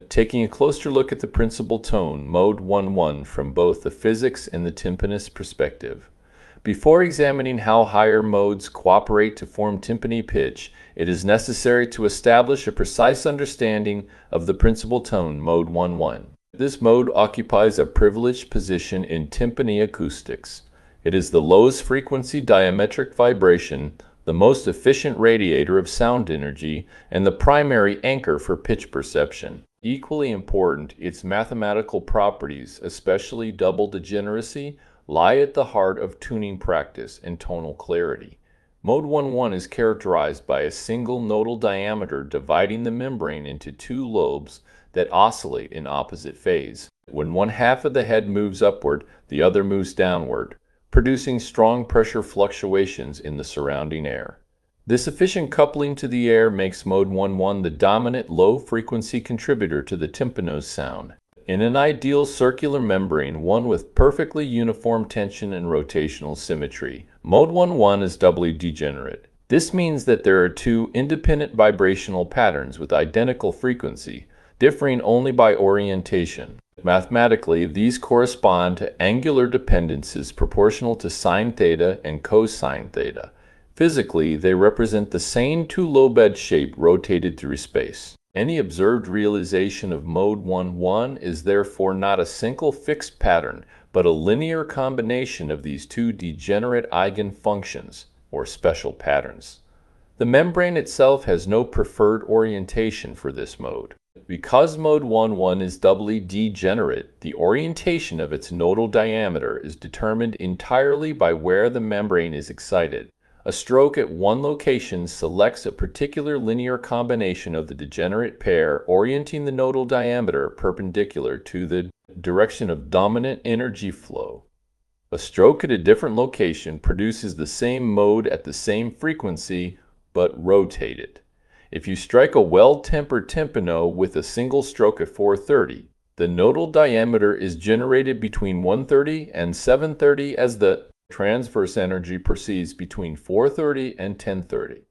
taking a closer look at the principal tone, mode 1-1, from both the physics and the timpanist perspective. Before examining how higher modes cooperate to form timpani pitch, it is necessary to establish a precise understanding of the principal tone, mode 1-1. This mode occupies a privileged position in timpani acoustics. It is the lowest frequency diametric vibration, the most efficient radiator of sound energy, and the primary anchor for pitch perception. Equally important, its mathematical properties, especially double degeneracy, lie at the heart of tuning practice and tonal clarity. Mode 1-1 is characterized by a single nodal diameter dividing the membrane into two lobes that oscillate in opposite phase. When one half of the head moves upward, the other moves downward, producing strong pressure fluctuations in the surrounding air. This efficient coupling to the air makes mode 1-1 the dominant low-frequency contributor to the tympanos sound. In an ideal circular membrane, one with perfectly uniform tension and rotational symmetry, mode 1-1 is doubly degenerate. This means that there are two independent vibrational patterns with identical frequency, differing only by orientation. Mathematically, these correspond to angular dependences proportional to sine theta and cosine theta. Physically, they represent the same two-lobed shape rotated through space. Any observed realization of mode 1-1 is therefore not a single fixed pattern, but a linear combination of these two degenerate eigenfunctions, or special patterns. The membrane itself has no preferred orientation for this mode. Because mode 1-1 is doubly degenerate, the orientation of its nodal diameter is determined entirely by where the membrane is excited. A stroke at one location selects a particular linear combination of the degenerate pair, orienting the nodal diameter perpendicular to the direction of dominant energy flow. A stroke at a different location produces the same mode at the same frequency, but rotated. If you strike a well-tempered tympano with a single stroke at 430, the nodal diameter is generated between 130 and 730 as the transverse energy proceeds between 430 and 1030.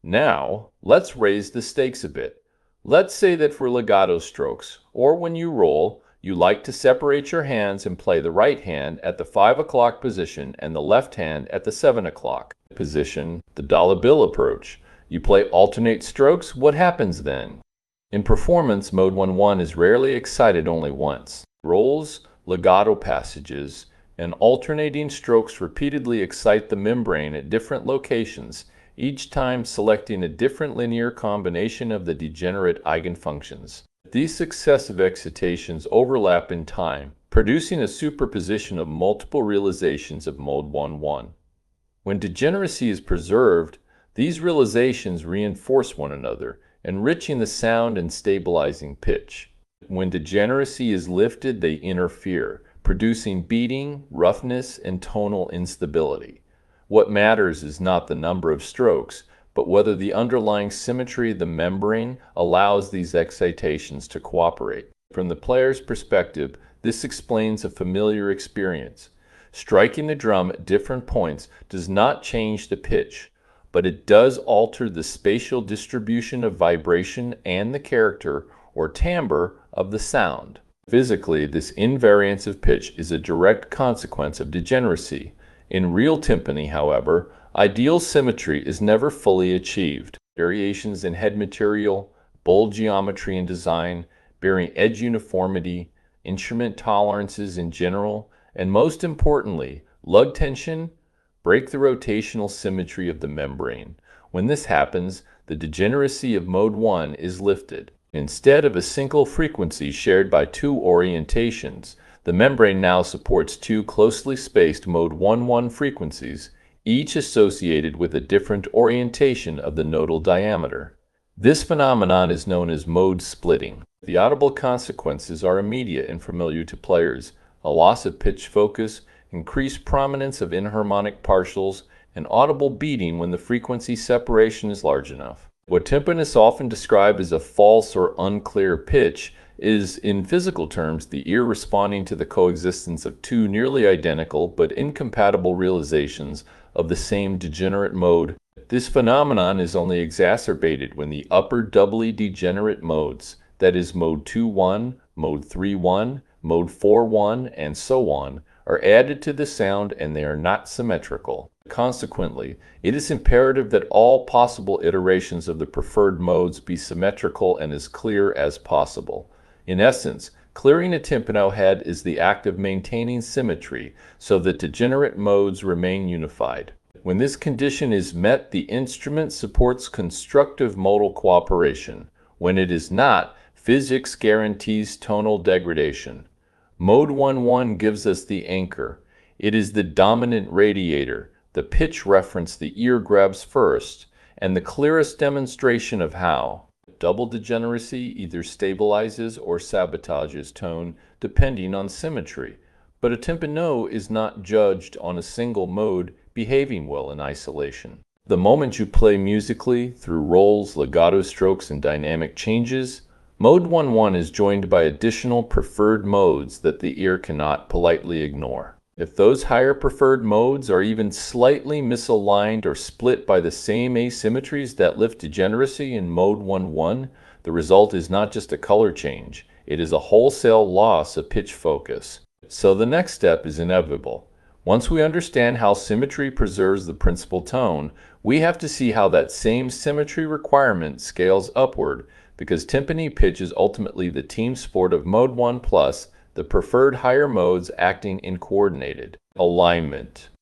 Now, let's raise the stakes a bit. Let's say that for legato strokes, or when you roll, you like to separate your hands and play the right hand at the 5 o'clock position and the left hand at the 7 o'clock position, the dollar bill approach. You play alternate strokes, what happens then? In performance, mode 1-1 is rarely excited only once. Rolls, legato passages, and alternating strokes repeatedly excite the membrane at different locations, each time selecting a different linear combination of the degenerate eigenfunctions. These successive excitations overlap in time, producing a superposition of multiple realizations of mode 1-1. When degeneracy is preserved, these realizations reinforce one another, enriching the sound and stabilizing pitch. When degeneracy is lifted, they interfere, producing beating, roughness, and tonal instability. What matters is not the number of strokes, but whether the underlying symmetry of the membrane allows these excitations to cooperate. From the player's perspective, this explains a familiar experience. Striking the drum at different points does not change the pitch, but it does alter the spatial distribution of vibration and the character, or timbre, of the sound. Physically, this invariance of pitch is a direct consequence of degeneracy. In real timpani, however, ideal symmetry is never fully achieved. Variations in head material, bowl geometry and design, bearing edge uniformity, instrument tolerances in general, and most importantly, lug tension, break the rotational symmetry of the membrane. When this happens, the degeneracy of mode 1 is lifted. Instead of a single frequency shared by two orientations, the membrane now supports two closely spaced mode 1-1 frequencies, each associated with a different orientation of the nodal diameter. This phenomenon is known as mode splitting. The audible consequences are immediate and familiar to players: a loss of pitch focus, increased prominence of inharmonic partials, and audible beating when the frequency separation is large enough. What timpanists often describe as a false or unclear pitch is, in physical terms, the ear responding to the coexistence of two nearly identical but incompatible realizations of the same degenerate mode. This phenomenon is only exacerbated when the upper doubly degenerate modes, that is mode 2-1, mode 3-1, mode 4-1, and so on, are added to the sound and they are not symmetrical. Consequently, it is imperative that all possible iterations of the preferred modes be symmetrical and as clear as possible. In essence, clearing a timpano head is the act of maintaining symmetry so that degenerate modes remain unified. When this condition is met, the instrument supports constructive modal cooperation. When it is not, physics guarantees tonal degradation. Mode 1-1 gives us the anchor. It is the dominant radiator, the pitch reference the ear grabs first, and the clearest demonstration of how. Double degeneracy either stabilizes or sabotages tone depending on symmetry, but a timpano is not judged on a single mode behaving well in isolation. The moment you play musically through rolls, legato strokes, and dynamic changes, mode 1-1 is joined by additional preferred modes that the ear cannot politely ignore. If those higher preferred modes are even slightly misaligned or split by the same asymmetries that lift degeneracy in mode 1-1, the result is not just a color change, it is a wholesale loss of pitch focus. So the next step is inevitable. Once we understand how symmetry preserves the principal tone, we have to see how that same symmetry requirement scales upward, because timpani pitch is ultimately the team sport of mode 1+, the preferred higher modes acting in coordinated alignment.